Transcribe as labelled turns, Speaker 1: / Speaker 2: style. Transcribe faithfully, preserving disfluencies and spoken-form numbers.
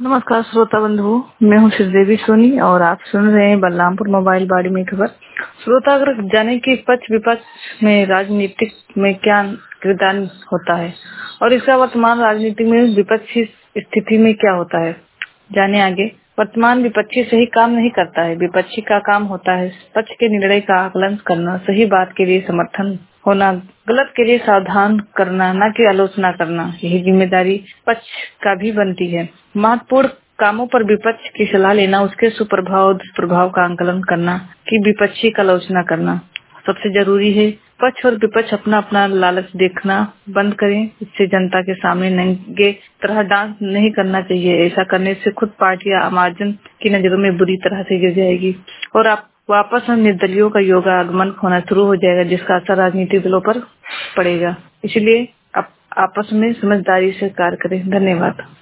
Speaker 1: नमस्कार श्रोता बंधु, मैं हूँ श्रीदेवी सोनी और आप सुन रहे हैं बलरामपुर मोबाइल बाड़ी में खबर। श्रोता, अगर जाने की पक्ष विपक्ष में राजनीतिक में क्या किरदार होता है और इसका वर्तमान राजनीति में विपक्षी स्थिति में क्या होता है, जाने आगे। वर्तमान विपक्षी सही काम नहीं करता है। विपक्षी का काम होता है पक्ष के निर्णय का आकलन करना, सही बात के लिए समर्थन होना, गलत के लिए सावधान करना, न कि आलोचना करना। यही जिम्मेदारी पक्ष का भी बनती है। महत्वपूर्ण कामों पर विपक्ष की सलाह लेना, उसके सुप्रभाव और दुष्प्रभाव का आकलन करना कि विपक्षी का आलोचना करना सबसे जरूरी है। पक्ष और विपक्ष अपना अपना लालच देखना बंद करें। इससे जनता के सामने नंगे तरह डांस नहीं करना चाहिए। ऐसा करने से खुद पार्टी आमजन की नजरों में बुरी तरह से गिर जाएगी और आप वापस निर्दलियों का योगा आगमन होना शुरू हो जाएगा, जिसका असर राजनीतिक दलों पर पड़ेगा। इसलिए आप आपस में समझदारी से कार्य करें। धन्यवाद।